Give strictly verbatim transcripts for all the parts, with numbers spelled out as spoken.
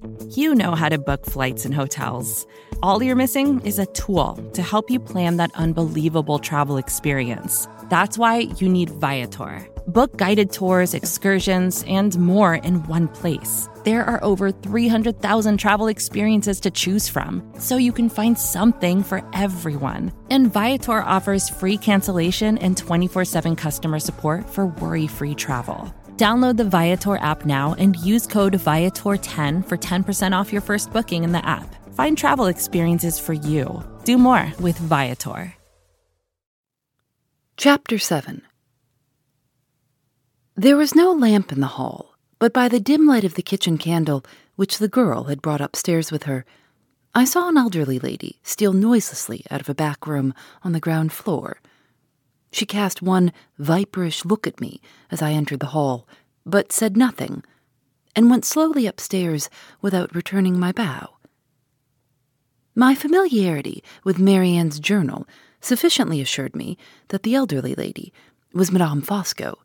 You know how to book flights and hotels. All you're missing is a tool to help you plan that unbelievable travel experience. That's why you need Viator. Book guided tours, excursions, and more in one place. There are over three hundred thousand travel experiences to choose from, so you can find something for everyone. And Viator offers free cancellation and twenty-four seven customer support for worry-free travel. Download the Viator app now and use code Viator ten for ten percent off your first booking in the app. Find travel experiences for you. Do more with Viator. Chapter seven. There was no lamp in the hall, but by the dim light of the kitchen candle, which the girl had brought upstairs with her, I saw an elderly lady steal noiselessly out of a back room on the ground floor. She cast one viperish look at me as I entered the hall, but said nothing, and went slowly upstairs without returning my bow. My familiarity with Marianne's journal sufficiently assured me that the elderly lady was Madame Fosco.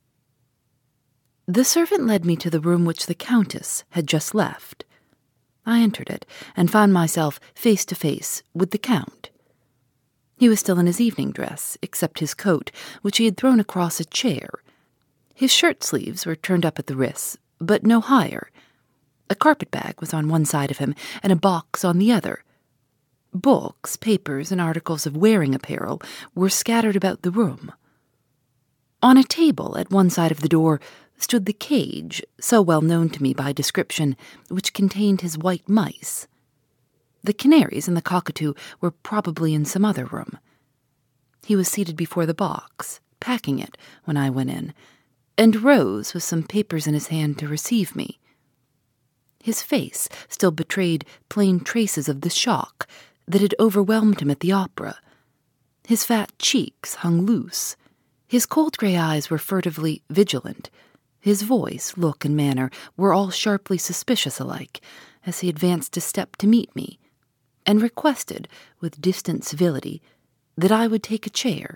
The servant led me to the room which the Countess had just left. I entered it and found myself face to face with the Count. He was still in his evening dress, except his coat, which he had thrown across a chair. His shirt sleeves were turned up at the wrists, but no higher. A carpet-bag was on one side of him and a box on the other. Books, papers, and articles of wearing apparel were scattered about the room. On a table at one side of the door stood the cage, so well known to me by description, which contained his white mice. The canaries and the cockatoo were probably in some other room. He was seated before the box, packing it when I went in, and rose with some papers in his hand to receive me. His face still betrayed plain traces of the shock that had overwhelmed him at the opera. His fat cheeks hung loose. His cold gray eyes were furtively vigilant. His voice, look, and manner were all sharply suspicious alike, as he advanced a step to meet me, and requested, with distant civility, that I would take a chair.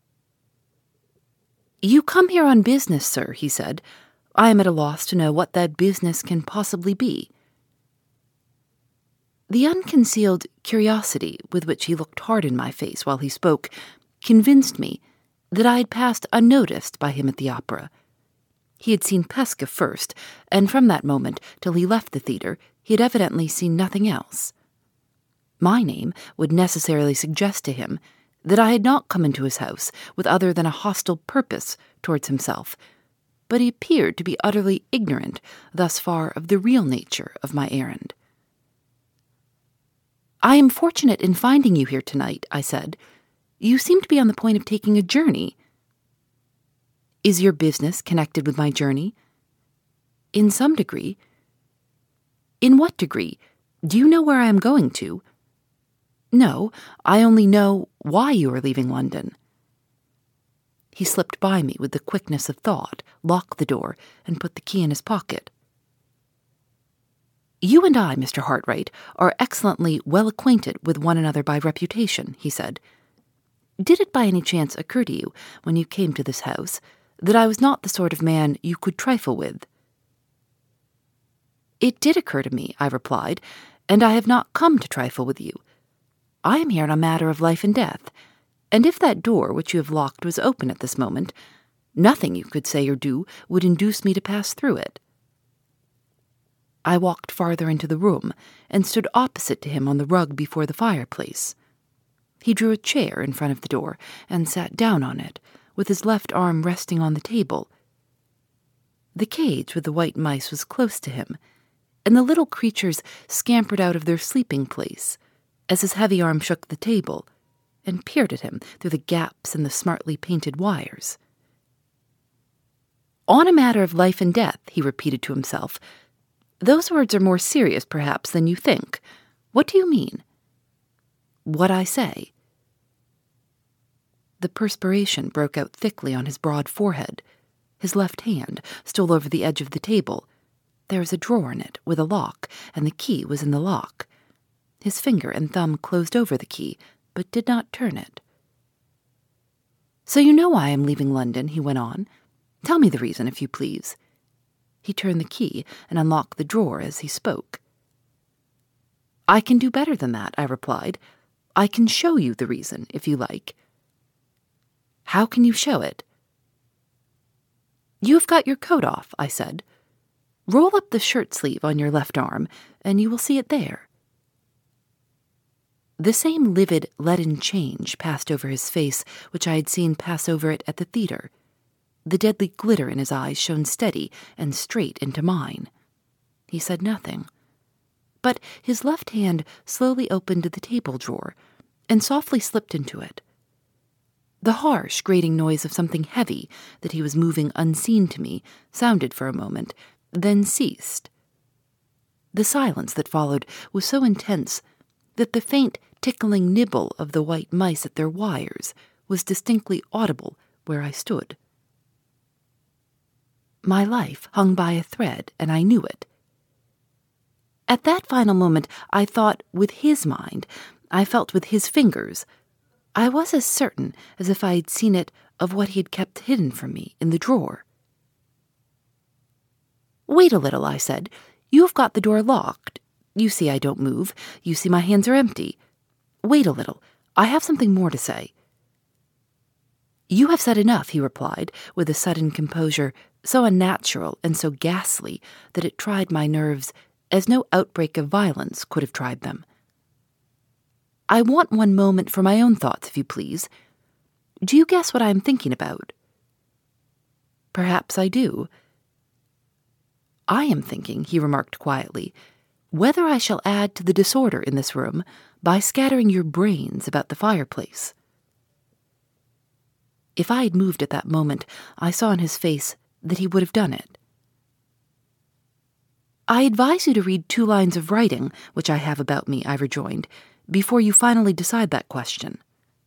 "You come here on business, sir," he said. "I am at a loss to know what that business can possibly be." The unconcealed curiosity with which he looked hard in my face while he spoke convinced me that I had passed unnoticed by him at the opera. He had seen Pesca first, and from that moment till he left the theatre, he had evidently seen nothing else. My name would necessarily suggest to him that I had not come into his house with other than a hostile purpose towards himself, but he appeared to be utterly ignorant thus far of the real nature of my errand. "I am fortunate in finding you here tonight," I said. "You seem to be on the point of taking a journey." "Is your business connected with my journey?" "In some degree." "In what degree? Do you know where I am going to?" "No, I only know why you are leaving London." He slipped by me with the quickness of thought, locked the door, and put the key in his pocket. "You and I, Mister Hartright, are excellently well acquainted with one another by reputation," he said. "Did it by any chance occur to you, when you came to this house, that I was not the sort of man you could trifle with?" "It did occur to me," I replied, "and I have not come to trifle with you. I am here on a matter of life and death, and if that door which you have locked was open at this moment, nothing you could say or do would induce me to pass through it." I walked farther into the room and stood opposite to him on the rug before the fireplace. He drew a chair in front of the door and sat down on it, with his left arm resting on the table. The cage with the white mice was close to him, and the little creatures scampered out of their sleeping place as his heavy arm shook the table and peered at him through the gaps in the smartly painted wires. "On a matter of life and death," he repeated to himself. "Those words are more serious, perhaps, than you think. What do you mean?" "What I say." The perspiration broke out thickly on his broad forehead. His left hand stole over the edge of the table. There was a drawer in it with a lock, and the key was in the lock. His finger and thumb closed over the key, but did not turn it. "So you know why I am leaving London," he went on. "Tell me the reason, if you please." He turned the key and unlocked the drawer as he spoke. I can do better than that, I replied. I can show you the reason, if you like. How can you show it? You have got your coat off, I said. Roll up the shirt sleeve on your left arm, and you will see it there. The same livid, leaden change passed over his face which I had seen pass over it at the theater. The deadly glitter in his eyes shone steady and straight into mine. He said nothing, but his left hand slowly opened the table drawer and softly slipped into it. The harsh, grating noise of something heavy that he was moving unseen to me sounded for a moment, then ceased. The silence that followed was so intense that the faint, tickling nibble of the white mice at their wires was distinctly audible where I stood. My life hung by a thread, and I knew it. At that final moment, I thought with his mind, I felt with his fingers. I was as certain as if I had seen it of what he had kept hidden from me in the drawer. Wait a little, I said. You have got the door locked. You see I don't move. You see my hands are empty. Wait a little. I have something more to say. You have said enough, he replied, with a sudden composure so unnatural and so ghastly that it tried my nerves as no outbreak of violence could have tried them. I want one moment for my own thoughts, if you please. Do you guess what I am thinking about? Perhaps I do. I am thinking, he remarked quietly, whether I shall add to the disorder in this room by scattering your brains about the fireplace. If I had moved at that moment, I saw in his face that he would have done it. I advise you to read two lines of writing, which I have about me, I rejoined, before you finally decide that question.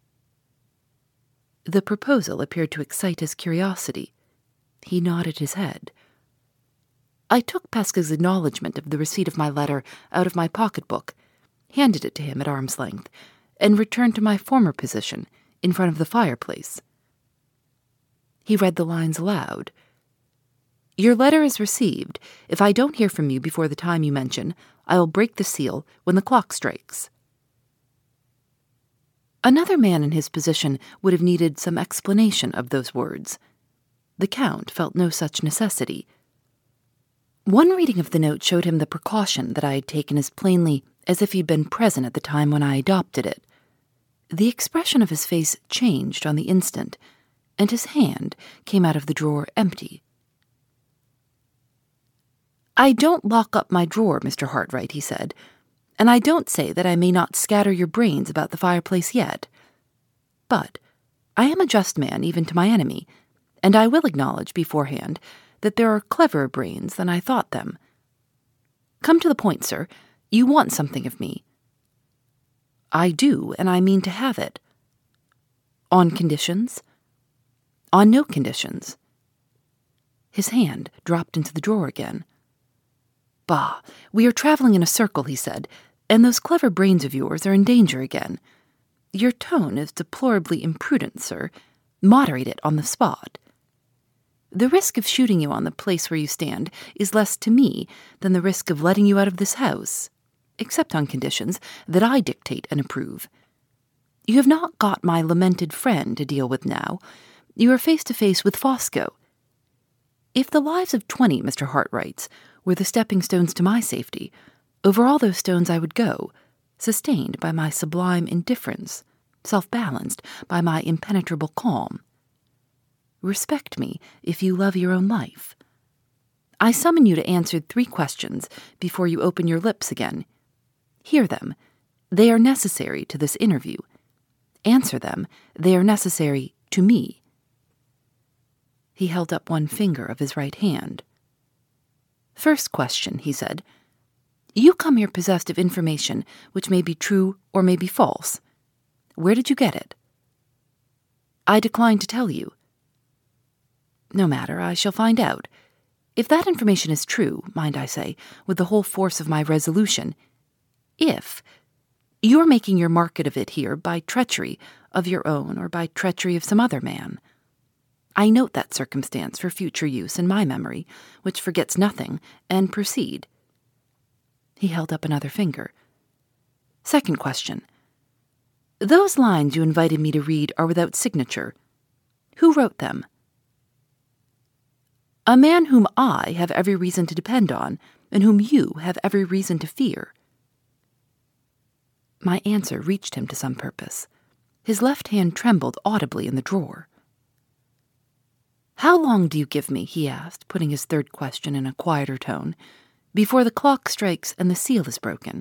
The proposal appeared to excite his curiosity. He nodded his head. I took Pesca's acknowledgment of the receipt of my letter out of my pocketbook, handed it to him at arm's length, and returned to my former position in front of the fireplace. He read the lines aloud. Your letter is received. If I don't hear from you before the time you mention, I will break the seal when the clock strikes. Another man in his position would have needed some explanation of those words. The Count felt no such necessity. One reading of the note showed him the precaution that I had taken as plainly as if he'd been present at the time when I adopted it. The expression of his face changed on the instant, and his hand came out of the drawer empty. I don't lock up my drawer, Mister Hartright, he said, and I don't say that I may not scatter your brains about the fireplace yet. But I am a just man even to my enemy, and I will acknowledge beforehand that there are cleverer brains than I thought them. Come to the point, sir. You want something of me. I do, and I mean to have it. On conditions? On no conditions. His hand dropped into the drawer again. Bah, we are traveling in a circle, he said, and those clever brains of yours are in danger again. Your tone is deplorably imprudent, sir. Moderate it on the spot. The risk of shooting you on the place where you stand is less to me than the risk of letting you out of this house, except on conditions that I dictate and approve. You have not got my lamented friend to deal with now. You are face to face with Fosco. If the lives of twenty Mister Hartrights were the stepping stones to my safety, over all those stones I would go, sustained by my sublime indifference, self-balanced by my impenetrable calm. Respect me if you love your own life. I summon you to answer three questions before you open your lips again. Hear them. They are necessary to this interview. Answer them. They are necessary to me. He held up one finger of his right hand. First question, he said. You come here possessed of information which may be true or may be false. Where did you get it? I decline to tell you. No matter, I shall find out. If that information is true, mind I say, with the whole force of my resolution, if you are making your market of it here by treachery of your own or by treachery of some other man, I note that circumstance for future use in my memory, which forgets nothing, and proceed. He held up another finger. Second question. Those lines you invited me to read are without signature. Who wrote them? A man whom I have every reason to depend on, and whom you have every reason to fear. My answer reached him to some purpose. His left hand trembled audibly in the drawer. How long do you give me, he asked, putting his third question in a quieter tone, before the clock strikes and the seal is broken?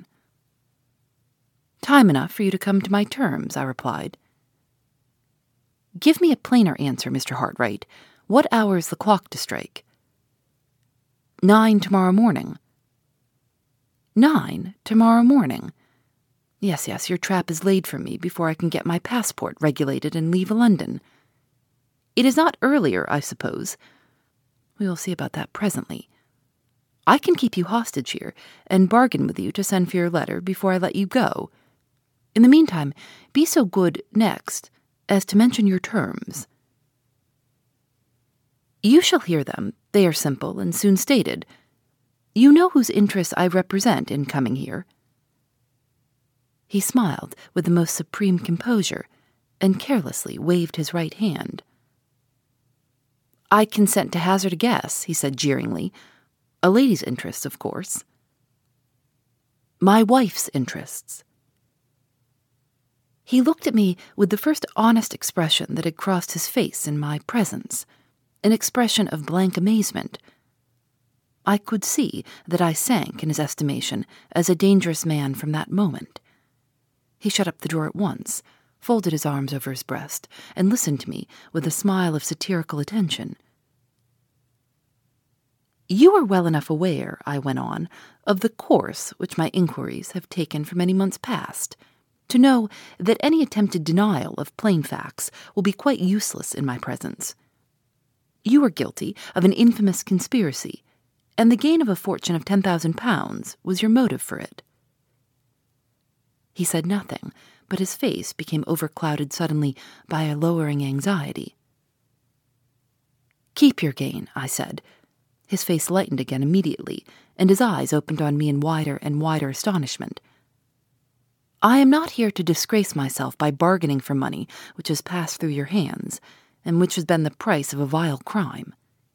Time enough for you to come to my terms, I replied. Give me a plainer answer, Mister Hartright. What hour is the clock to strike? Nine tomorrow morning. Nine tomorrow morning. Yes, yes, your trap is laid for me before I can get my passport regulated and leave London. It is not earlier, I suppose. We will see about that presently. I can keep you hostage here and bargain with you to send for your letter before I let you go. In the meantime, be so good next as to mention your terms. You shall hear them. They are simple and soon stated. You know whose interests I represent in coming here. He smiled with the most supreme composure and carelessly waved his right hand. I consent to hazard a guess, he said jeeringly. A lady's interests, of course. My wife's interests. He looked at me with the first honest expression that had crossed his face in my presence, an expression of blank amazement. I could see that I sank in his estimation as a dangerous man from that moment. He shut up the drawer at once, folded his arms over his breast, and listened to me with a smile of satirical attention. You are well enough aware, I went on, of the course which my inquiries have taken for many months past, to know that any attempted denial of plain facts will be quite useless in my presence. You are guilty of an infamous conspiracy, and the gain of a fortune of ten thousand pounds was your motive for it. He said nothing, but his face became overclouded suddenly by a lowering anxiety. Keep your gain, I said. His face lightened again immediately, and his eyes opened on me in wider and wider astonishment. I am not here to disgrace myself by bargaining for money which has passed through your hands, and which has been the price of a vile crime.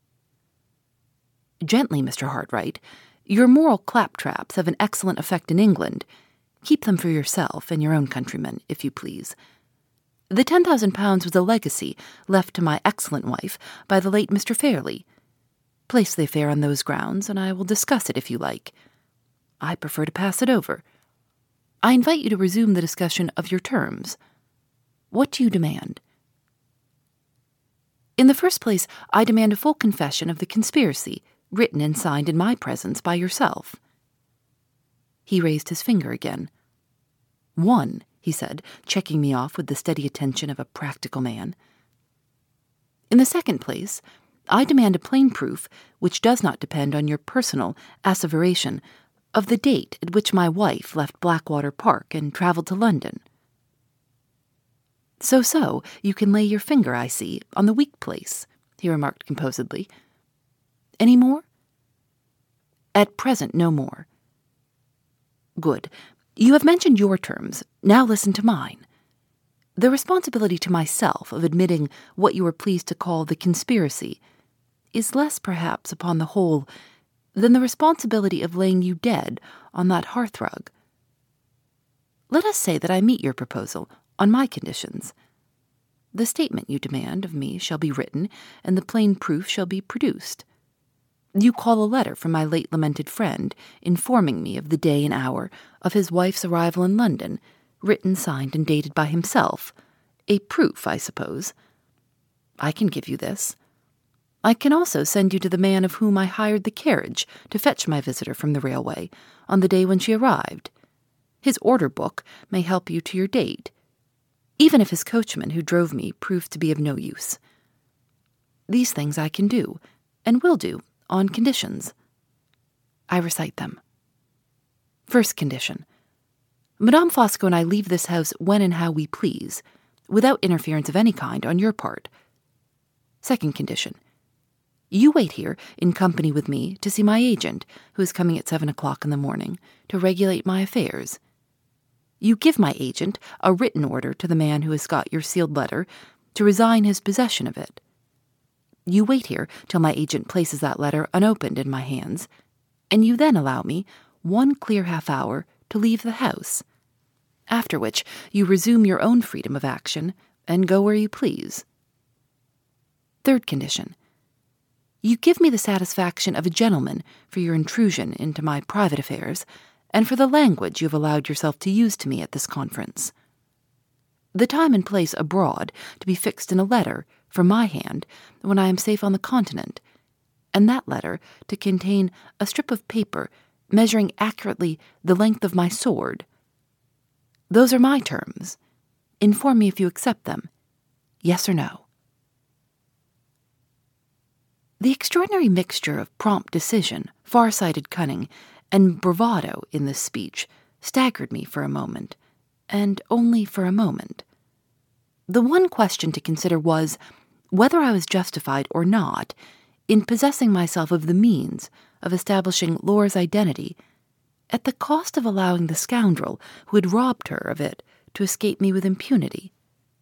Gently, Mister Hartright. Your moral claptraps have an excellent effect in England. Keep them for yourself and your own countrymen, if you please. The ten thousand pounds was a legacy left to my excellent wife by the late Mister Fairley. Place the affair on those grounds, and I will discuss it if you like. I prefer to pass it over. I invite you to resume the discussion of your terms. What do you demand? In the first place, I demand a full confession of the conspiracy, written and signed in my presence by yourself. He raised his finger again. One, he said, checking me off with the steady attention of a practical man. In the second place, I demand a plain proof, which does not depend on your personal asseveration, of the date at which my wife left Blackwater Park and travelled to London. So-so, you can lay your finger, I see, on the weak place, he remarked composedly. Any more? At present, no more. Good. You have mentioned your terms. Now listen to mine. The responsibility to myself of admitting what you are pleased to call the conspiracy is less, perhaps, upon the whole, than the responsibility of laying you dead on that hearthrug. Let us say that I meet your proposal on my conditions. The statement you demand of me shall be written, and the plain proof shall be produced. You call a letter from my late lamented friend, informing me of the day and hour of his wife's arrival in London, written, signed, and dated by himself. A proof, I suppose. I can give you this. I can also send you to the man of whom I hired the carriage to fetch my visitor from the railway on the day when she arrived. His order book may help you to your date, even if his coachman who drove me proved to be of no use. These things I can do, and will do, on conditions. I recite them. First condition. Madame Fosco and I leave this house when and how we please, without interference of any kind on your part. Second condition. You wait here in company with me to see my agent, who is coming at seven o'clock in the morning, to regulate my affairs. You give my agent a written order to the man who has got your sealed letter to resign his possession of it. You wait here till my agent places that letter unopened in my hands, and you then allow me one clear half hour to leave the house, after which you resume your own freedom of action and go where you please. Third condition. You give me the satisfaction of a gentleman for your intrusion into my private affairs and for the language you have allowed yourself to use to me at this conference. The time and place abroad to be fixed in a letter from my hand when I am safe on the continent, and that letter to contain a strip of paper measuring accurately the length of my sword. Those are my terms. Inform me if you accept them. Yes or no. The extraordinary mixture of prompt decision, far-sighted cunning, and bravado in this speech staggered me for a moment, and only for a moment. The one question to consider was whether I was justified or not in possessing myself of the means of establishing Laura's identity at the cost of allowing the scoundrel who had robbed her of it to escape me with impunity.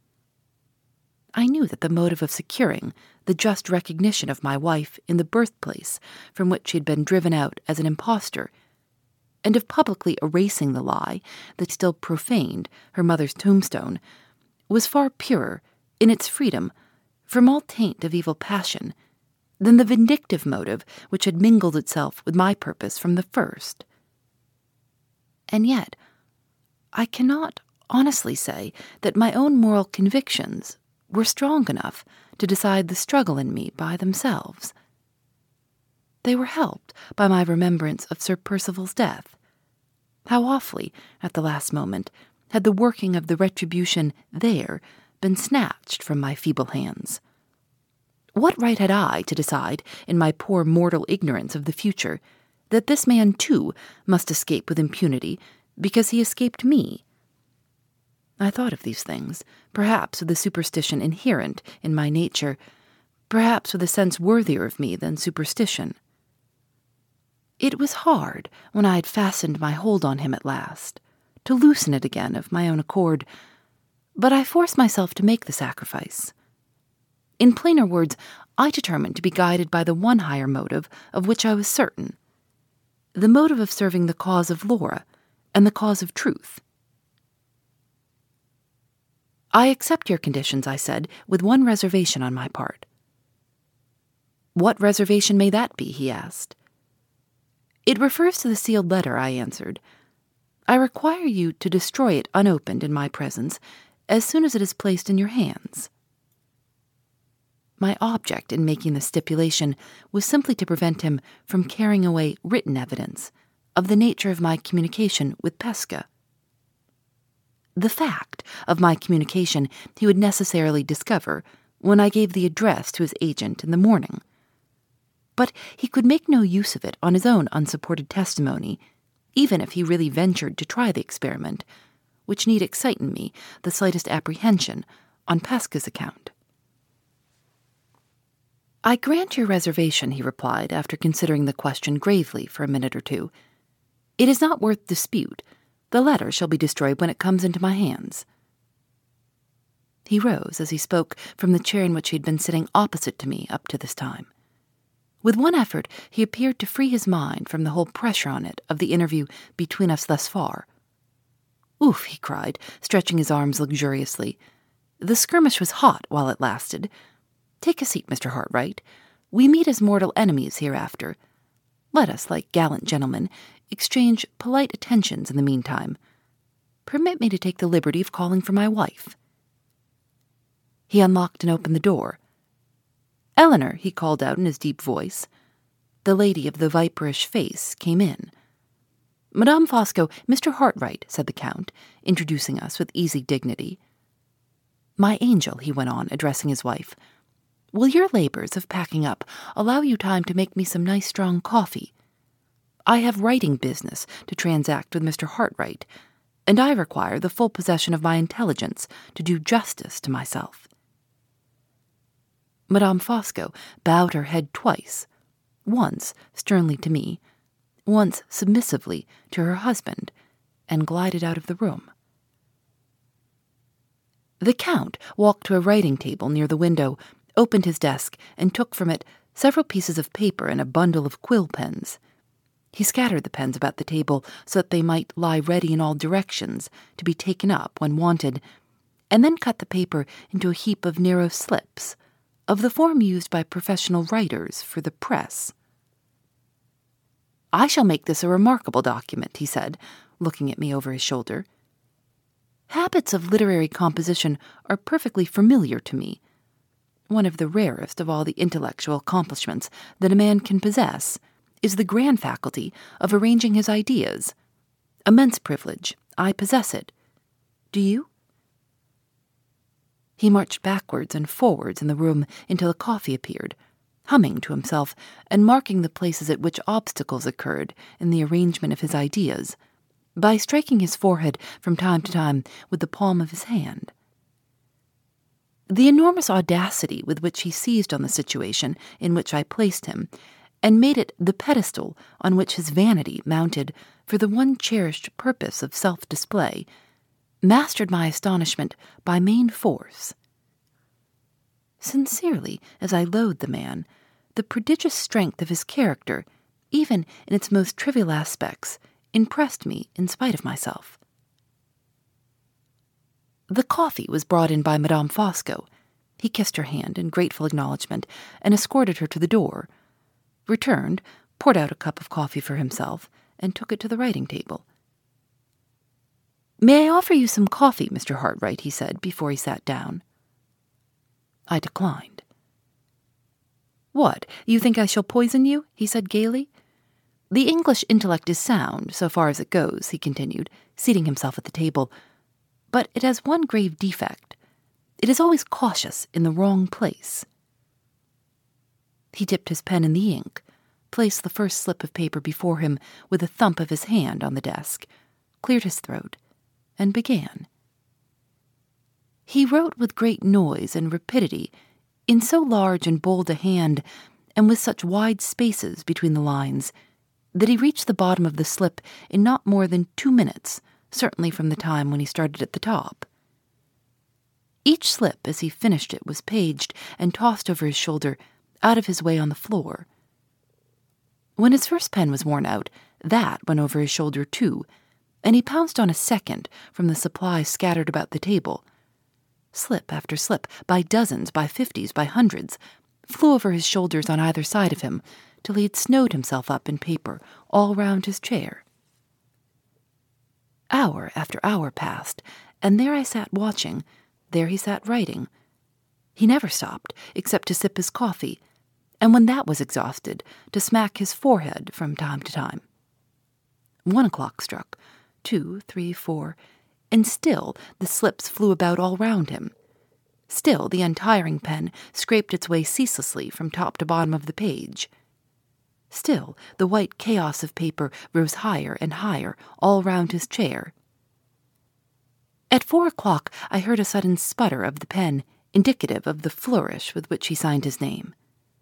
I knew that the motive of securing the just recognition of my wife in the birthplace from which she had been driven out as an impostor, and of publicly erasing the lie that still profaned her mother's tombstone, was far purer in its freedom from all taint of evil passion than the vindictive motive which had mingled itself with my purpose from the first. And yet, I cannot honestly say that my own moral convictions were strong enough to decide the struggle in me by themselves. They were helped by my remembrance of Sir Percival's death. How awfully, at the last moment, had the working of the retribution there been snatched from my feeble hands. What right had I to decide, in my poor mortal ignorance of the future, that this man too must escape with impunity because he escaped me? I thought of these things, perhaps with a superstition inherent in my nature, perhaps with a sense worthier of me than superstition. It was hard, when I had fastened my hold on him at last, to loosen it again of my own accord, but I forced myself to make the sacrifice. In plainer words, I determined to be guided by the one higher motive of which I was certain, the motive of serving the cause of Laura and the cause of truth. I accept your conditions, I said, with one reservation on my part. What reservation may that be? He asked. It refers to the sealed letter, I answered. I require you to destroy it unopened in my presence as soon as it is placed in your hands. My object in making the stipulation was simply to prevent him from carrying away written evidence of the nature of my communication with Pesca. The fact of my communication he would necessarily discover when I gave the address to his agent in the morning. But he could make no use of it on his own unsupported testimony, even if he really ventured to try the experiment, which need excite in me the slightest apprehension on Pesca's account. I grant your reservation, he replied, after considering the question gravely for a minute or two. It is not worth dispute. The letter shall be destroyed when it comes into my hands. He rose as he spoke from the chair in which he had been sitting opposite to me up to this time. With one effort, he appeared to free his mind from the whole pressure on it of the interview between us thus far. Oof, he cried, stretching his arms luxuriously. The skirmish was hot while it lasted. Take a seat, Mister Hartright. We meet as mortal enemies hereafter. Let us, like gallant gentlemen, exchange polite attentions in the meantime. Permit me to take the liberty of calling for my wife. He unlocked and opened the door. Eleanor, he called out in his deep voice. The lady of the viperish face came in. Madame Fosco, Mister Hartright, said the Count, introducing us with easy dignity. My angel, he went on, addressing his wife, will your labors of packing up allow you time to make me some nice strong coffee? I have writing business to transact with Mister Hartright, and I require the full possession of my intelligence to do justice to myself. Madame Fosco bowed her head twice, once sternly to me, once submissively to her husband, and glided out of the room. The Count walked to a writing table near the window, opened his desk, and took from it several pieces of paper and a bundle of quill pens. He scattered the pens about the table so that they might lie ready in all directions to be taken up when wanted, and then cut the paper into a heap of narrow slips, of the form used by professional writers for the press. "I shall make this a remarkable document," he said, looking at me over his shoulder. "Habits of literary composition are perfectly familiar to me. One of the rarest of all the intellectual accomplishments that a man can possess is the grand faculty of arranging his ideas. Immense privilege. I possess it. Do you?" He marched backwards and forwards in the room until a coffee appeared, humming to himself and marking the places at which obstacles occurred in the arrangement of his ideas, by striking his forehead from time to time with the palm of his hand. The enormous audacity with which he seized on the situation in which I placed him, and made it the pedestal on which his vanity mounted for the one cherished purpose of self-display, mastered my astonishment by main force. Sincerely as I loathed the man, the prodigious strength of his character, even in its most trivial aspects, impressed me in spite of myself. The coffee was brought in by Madame Fosco. He kissed her hand in grateful acknowledgment and escorted her to the door, returned, poured out a cup of coffee for himself, and took it to the writing table. "May I offer you some coffee, Mister Hartright?" he said before he sat down. I declined. "What, you think I shall poison you?" he said gaily. "The English intellect is sound, so far as it goes," he continued, seating himself at the table, "but it has one grave defect. It is always cautious in the wrong place." He dipped his pen in the ink, placed the first slip of paper before him with a thump of his hand on the desk, cleared his throat, and began. He wrote with great noise and rapidity, in so large and bold a hand, and with such wide spaces between the lines, that he reached the bottom of the slip in not more than two minutes, certainly from the time when he started at the top. Each slip as he finished it was paged and tossed over his shoulder, out of his way on the floor. When his first pen was worn out, that went over his shoulder too, and he pounced on a second from the supplies scattered about the table. Slip after slip, by dozens, by fifties, by hundreds, flew over his shoulders on either side of him, till he had snowed himself up in paper all round his chair. Hour after hour passed, and there I sat watching, there he sat writing. He never stopped, except to sip his coffee, and when that was exhausted, to smack his forehead from time to time. One o'clock struck, two, three, four, and still the slips flew about all round him. Still the untiring pen scraped its way ceaselessly from top to bottom of the page. Still the white chaos of paper rose higher and higher all round his chair. At four o'clock I heard a sudden sputter of the pen, indicative of the flourish with which he signed his name.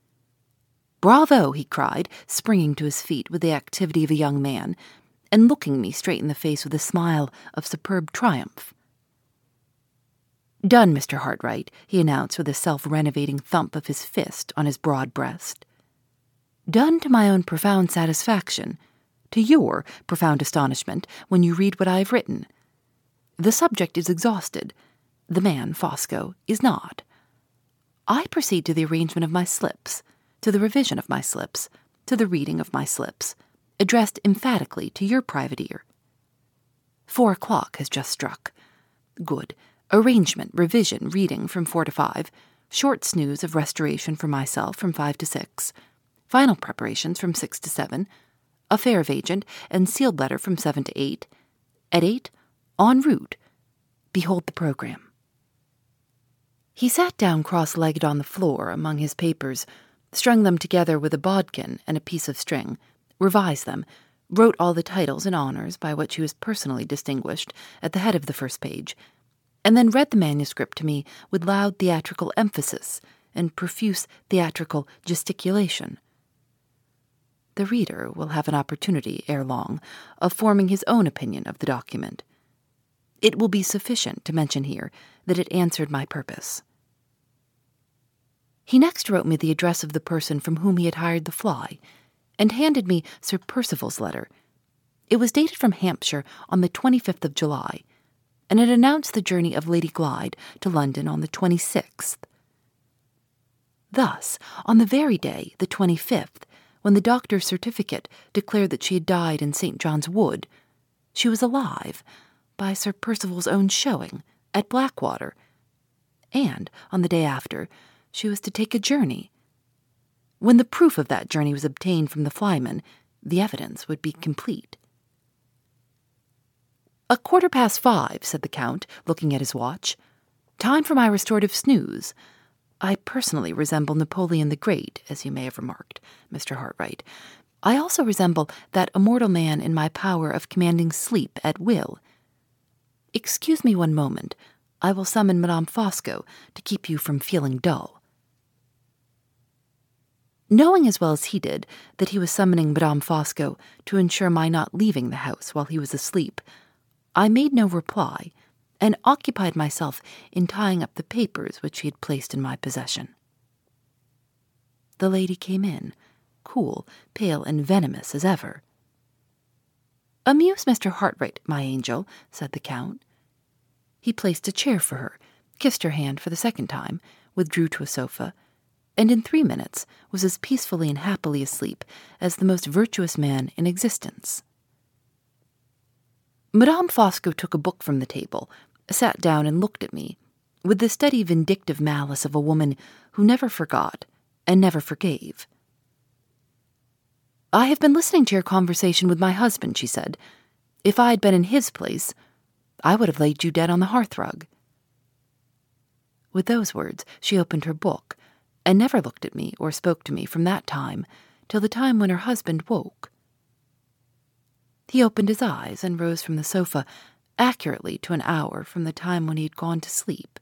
"Bravo!" he cried, springing to his feet with the activity of a young man, and looking me straight in the face with a smile of superb triumph. "Done, Mister Hartright," he announced with a self-renovating thump of his fist on his broad breast. "Done to my own profound satisfaction, to your profound astonishment when you read what I have written. The subject is exhausted. The man, Fosco, is not. I proceed to the arrangement of my slips, to the revision of my slips, to the reading of my slips, addressed emphatically to your private ear. Four o'clock has just struck. Good. Arrangement, revision, reading from four to five, short snooze of restoration for myself from five to six, final preparations from six to seven, affair of agent and sealed letter from seven to eight. At eight, en route. Behold the program." He sat down cross-legged on the floor among his papers, strung them together with a bodkin and a piece of string, revised them, wrote all the titles and honors by which he was personally distinguished at the head of the first page, and then read the manuscript to me with loud theatrical emphasis and profuse theatrical gesticulation. The reader will have an opportunity, ere long, of forming his own opinion of the document. It will be sufficient to mention here that it answered my purpose. He next wrote me the address of the person from whom he had hired the fly, and handed me Sir Percival's letter. It was dated from Hampshire on the twenty-fifth of July, and it announced the journey of Lady Glyde to London on the twenty-sixth. Thus, on the very day, the twenty-fifth, when the doctor's certificate declared that she had died in Saint John's Wood, she was alive, by Sir Percival's own showing, at Blackwater, and, on the day after, she was to take a journey. When the proof of that journey was obtained from the flyman, the evidence would be complete. "A quarter past five," said the Count, looking at his watch. "Time for my restorative snooze. I personally resemble Napoleon the Great, as you may have remarked, Mister Hartright. I also resemble that immortal man in my power of commanding sleep at will. Excuse me one moment. I will summon Madame Fosco to keep you from feeling dull." Knowing as well as he did that he was summoning Madame Fosco to ensure my not leaving the house while he was asleep, I made no reply, and occupied myself in tying up the papers which he had placed in my possession. The lady came in, cool, pale, and venomous as ever. "Amuse Mister Hartright, my angel," said the Count. He placed a chair for her, kissed her hand for the second time, withdrew to a sofa, and in three minutes was as peacefully and happily asleep as the most virtuous man in existence. Madame Fosco took a book from the table, sat down and looked at me, with the steady vindictive malice of a woman who never forgot and never forgave. "I have been listening to your conversation with my husband," she said. "If I had been in his place, I would have laid you dead on the hearthrug." With those words she opened her book, and never looked at me or spoke to me from that time till the time when her husband woke. He opened his eyes and rose from the sofa accurately to an hour from the time when he had gone to sleep.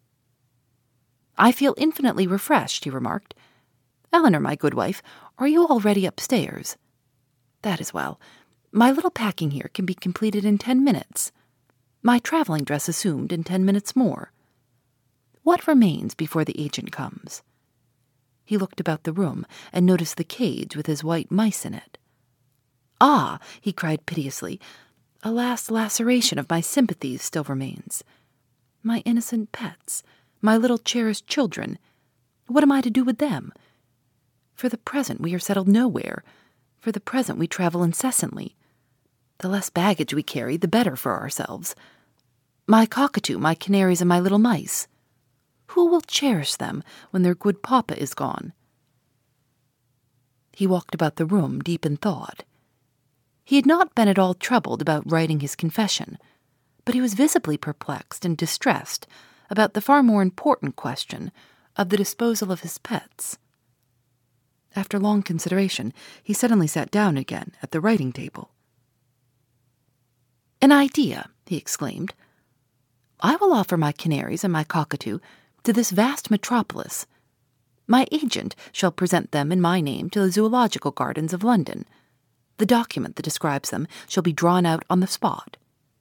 "I feel infinitely refreshed," he remarked. "Eleanor, my good wife, are you already upstairs? That is well. My little packing here can be completed in ten minutes. My traveling dress assumed in ten minutes more. What remains before the agent comes?" He looked about the room and noticed the cage with his white mice in it. "Ah," he cried piteously, "a last laceration of my sympathies still remains. My innocent pets, my little cherished children, what am I to do with them? For the present we are settled nowhere. For the present we travel incessantly. The less baggage we carry, the better for ourselves. My cockatoo, my canaries, and my little mice. Who will cherish them when their good papa is gone?" He walked about the room deep in thought. He had not been at all troubled about writing his confession, but he was visibly perplexed and distressed about the far more important question of the disposal of his pets. After long consideration, he suddenly sat down again at the writing table. "An idea," he exclaimed. "I will offer my canaries and my cockatoo to this vast metropolis. My agent shall present them in my name to the Zoological Gardens of London. The document that describes them shall be drawn out on the spot."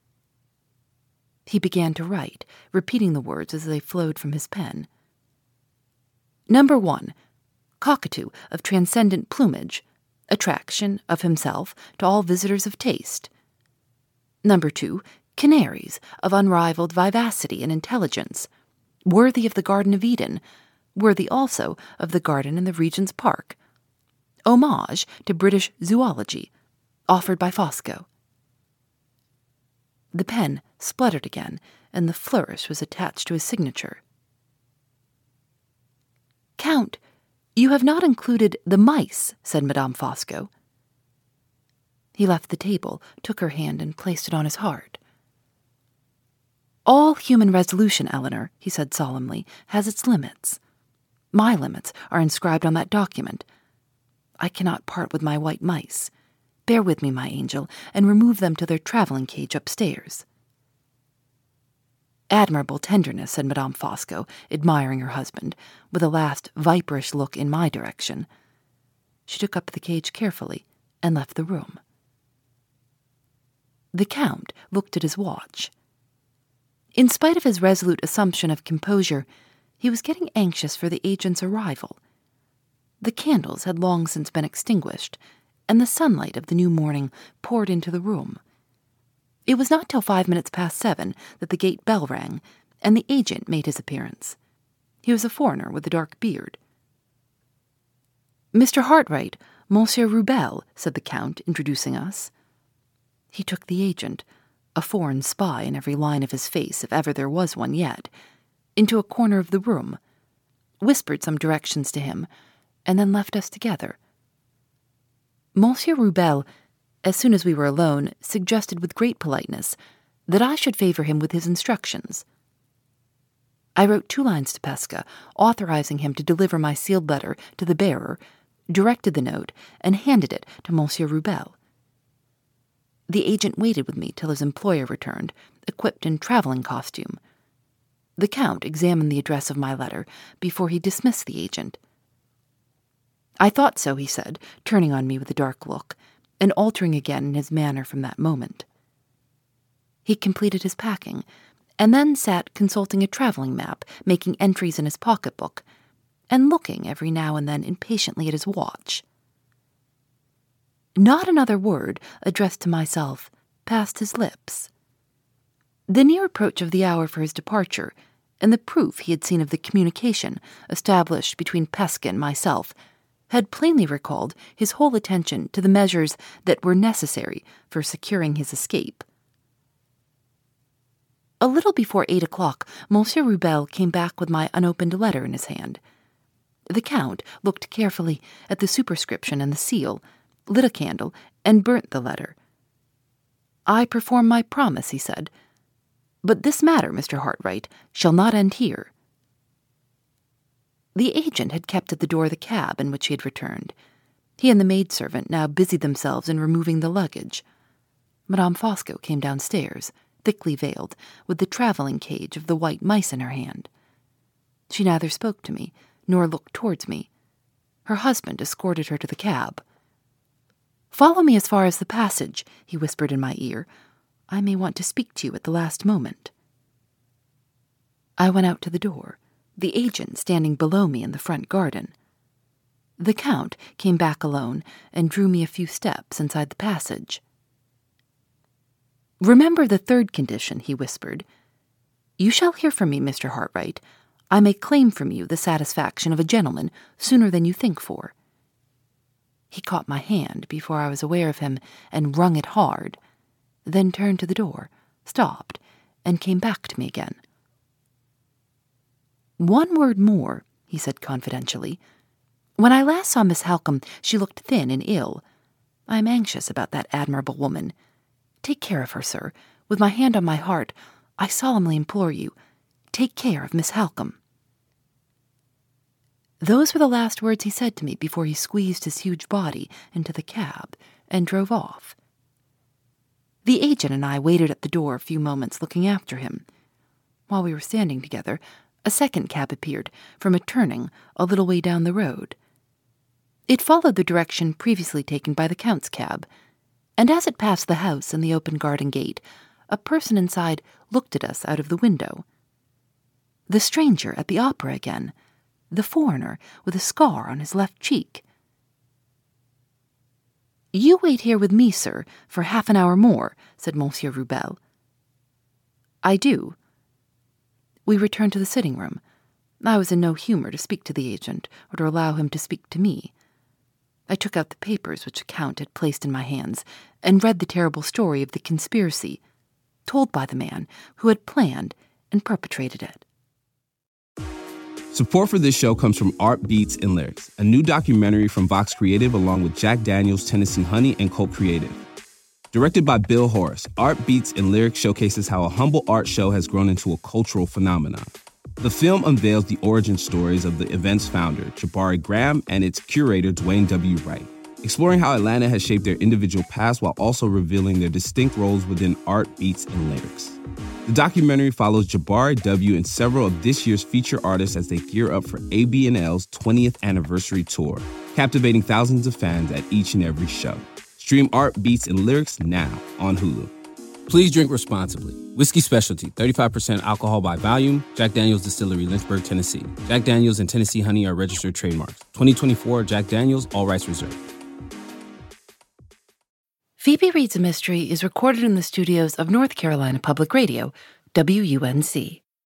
He began to write, repeating the words as they flowed from his pen. "Number one, cockatoo of transcendent plumage, attraction of himself to all visitors of taste. Number two, canaries of unrivaled vivacity and intelligence, worthy of the Garden of Eden, worthy also of the garden in the Regent's Park. Homage to British zoology, offered by Fosco." The pen spluttered again, and the flourish was attached to his signature. "Count, you have not included the mice," said Madame Fosco. He left the table, took her hand, and placed it on his heart. "All human resolution, Eleanor," he said solemnly, "has its limits. My limits are inscribed on that document. I cannot part with my white mice. Bear with me, my angel, and remove them to their traveling cage upstairs." "Admirable tenderness," said Madame Fosco, admiring her husband, with a last viperish look in my direction. She took up the cage carefully and left the room. The Count looked at his watch. In spite of his resolute assumption of composure, he was getting anxious for the agent's arrival. The candles had long since been extinguished, and the sunlight of the new morning poured into the room. It was not till five minutes past seven that the gate bell rang, and the agent made his appearance. He was a foreigner with a dark beard. "Mister Hartright, Monsieur Rubel," said the Count, introducing us. He took the agent, a foreign spy in every line of his face if ever there was one yet, into a corner of the room, whispered some directions to him, and then left us together. Monsieur Rubel, as soon as we were alone, suggested with great politeness that I should favor him with his instructions. I wrote two lines to Pesca, authorizing him to deliver my sealed letter to the bearer, directed the note, and handed it to Monsieur Rubel. The agent waited with me till his employer returned, equipped in traveling costume. The Count examined the address of my letter before he dismissed the agent. "I thought so," he said, turning on me with a dark look, and altering again in his manner from that moment. He completed his packing, and then sat consulting a traveling map, making entries in his pocketbook, and looking every now and then impatiently at his watch. Not another word, addressed to myself, passed his lips. The near approach of the hour for his departure, and the proof he had seen of the communication established between Pesca and myself, had plainly recalled his whole attention to the measures that were necessary for securing his escape. A little before eight o'clock, Monsieur Rubel came back with my unopened letter in his hand. The Count looked carefully at the superscription and the seal, lit a candle, and burnt the letter. "I perform my promise," he said. "But this matter, Mister Hartright, shall not end here." The agent had kept at the door of the cab in which he had returned. He and the maidservant now busied themselves in removing the luggage. Madame Fosco came downstairs, thickly veiled, with the traveling cage of the white mice in her hand. She neither spoke to me, nor looked towards me. Her husband escorted her to the cab. "Follow me as far as the passage," he whispered in my ear. "I may want to speak to you at the last moment." I went out to the door, the agent standing below me in the front garden. The Count came back alone and drew me a few steps inside the passage. "Remember the third condition," he whispered. "You shall hear from me, Mister Hartright. I may claim from you the satisfaction of a gentleman sooner than you think for." He caught my hand before I was aware of him and wrung it hard, then turned to the door, stopped, and came back to me again. "One word more," he said confidentially. "When I last saw Miss Halcombe, she looked thin and ill. I am anxious about that admirable woman. Take care of her, sir. With my hand on my heart, I solemnly implore you, take care of Miss Halcombe." Those were the last words he said to me before he squeezed his huge body into the cab and drove off. The agent and I waited at the door a few moments looking after him. While we were standing together, a second cab appeared from a turning a little way down the road. It followed the direction previously taken by the Count's cab, and as it passed the house and the open garden gate, a person inside looked at us out of the window. The stranger at the opera again, the foreigner with a scar on his left cheek. "You wait here with me, sir, for half an hour more," said Monsieur Rubel. "I do." We returned to the sitting room. I was in no humor to speak to the agent or to allow him to speak to me. I took out the papers which the Count had placed in my hands and read the terrible story of the conspiracy, told by the man who had planned and perpetrated it. Support for this show comes from Art Beats and Lyrics, a new documentary from Vox Creative along with Jack Daniels, Tennessee Honey, and Cult Creative. Directed by Bill Horace, Art Beats and Lyrics showcases how a humble art show has grown into a cultural phenomenon. The film unveils the origin stories of the event's founder, Jabari Graham, and its curator, Dwayne W. Wright, exploring how Atlanta has shaped their individual past while also revealing their distinct roles within art, beats, and lyrics. The documentary follows Jabari W. and several of this year's feature artists as they gear up for A B and L's twentieth anniversary tour, captivating thousands of fans at each and every show. Stream Art, Beats, and Lyrics now on Hulu. Please drink responsibly. Whiskey Specialty, thirty-five percent alcohol by volume. Jack Daniel's Distillery, Lynchburg, Tennessee. Jack Daniel's and Tennessee Honey are registered trademarks. twenty twenty-four Jack Daniel's, all rights reserved. Phoebe Reads a Mystery is recorded in the studios of North Carolina Public Radio, W U N C.